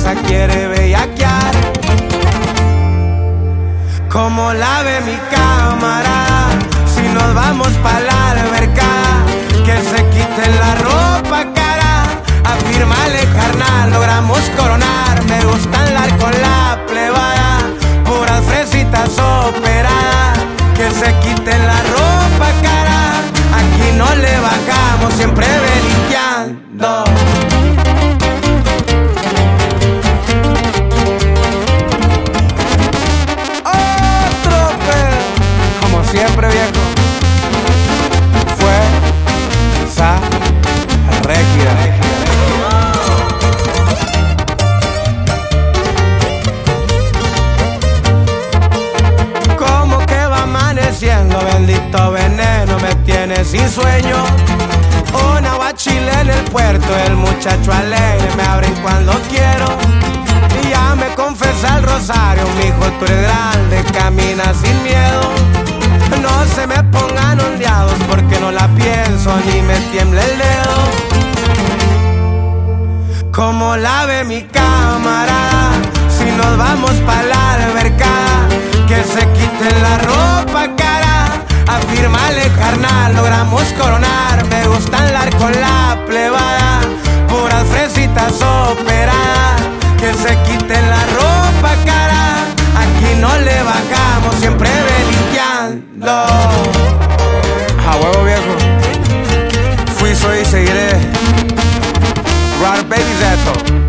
esa quiere bellaquear. Como la ve mi camarada, si nos vamos pa' la alberca, que se quite la ropa cara. Afírmale carnal, logramos coronar. Me gusta andar con la plebada, puras fresitas operadas. Que se quite la ropa cara, aquí no le bajamos, siempre belicando. Otro pedo, como siempre viejo, fue esa regia. Bendito veneno me tiene sin sueño. Una guachile en el puerto, el muchacho alegre me abren cuando quiero. Y ya me confesa el rosario, mijo, tú eres grande, camina sin miedo. No se me pongan ondeados porque no la pienso ni me tiembla el dedo. Como la ve mi camarada, si nos vamos pa' la alberca, que se quite la ropa cara. Afírmale carnal, logramos coronar. Me gusta andar con la plebada, puras fresitas operadas. Que se quite la ropa cara, aquí no le bajamos, siempre belicando. A huevo viejo, fui, soy y seguiré. Rare Baby Zeto.